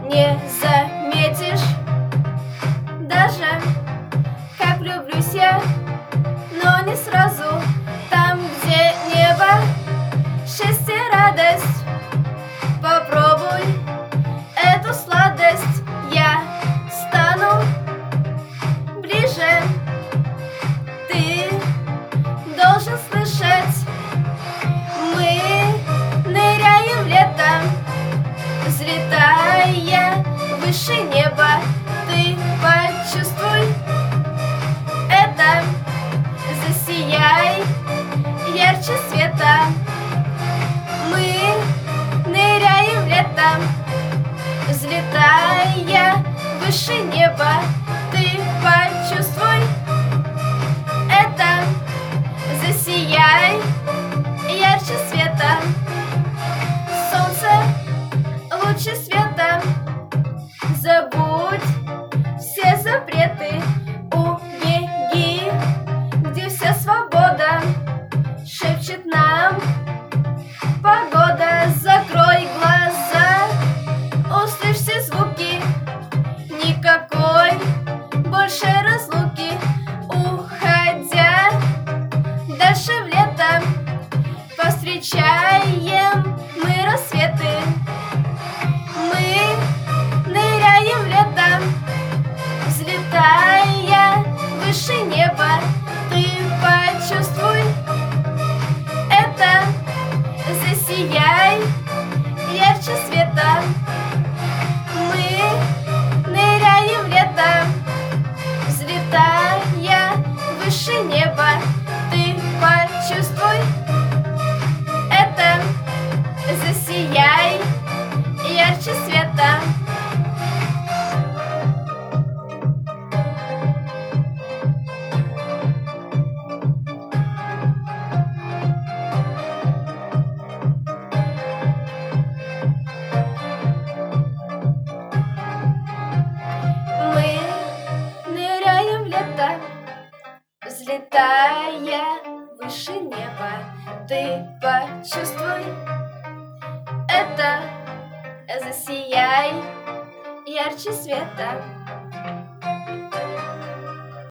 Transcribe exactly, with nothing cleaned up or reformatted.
не заметишь даже, как влюблюсь я, но не сразу. Там, где небо, счастье, радость, попробуй эту сладость. Я стану ближе, ты должен слышать. Мы ныряем в лето, взлетая выше неба. Ты почувствуй это, засияй ярче света. Мы ныряем в лето, взлетая выше неба. Ты почувствуй это, засияй ярче света. Солнце, лучи света, забудь все запреты, убеги, где вся свобода шепчет нам погода. Закрой глаза, услышь все звуки, никакой больше разлуки. Уходя дальше в лето, повстречаем мы рассветы. Мы ныряем в лето, взлетая выше неба. Ты почувствуй это, засияй ярче света. Мы ныряем в лето, взлетая выше неба. Ты почувствуй это, засияй ярче света. Мы ныряем в лето, взлетая выше неба. Ты почувствуй это, засияй ярче света.